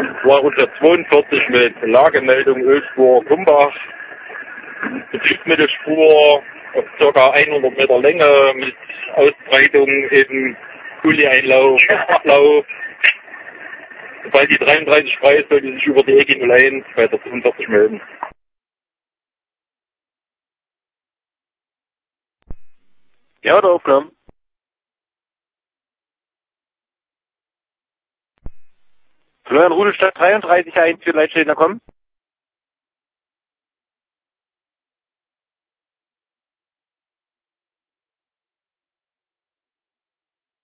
war Route 42 mit Lagemeldung Ölspur Kumbach, Betriebsmittelspur auf ca. 100 Meter Länge mit Ausbreitung eben Kuli-Einlauf, Ablauf. Sobald die 33 frei ist, sollte sich über die EG 01 bei der 45 melden. Ja, oder aufgenommen. Florian Rudelstadt 33 1 für Leitstellen kommen.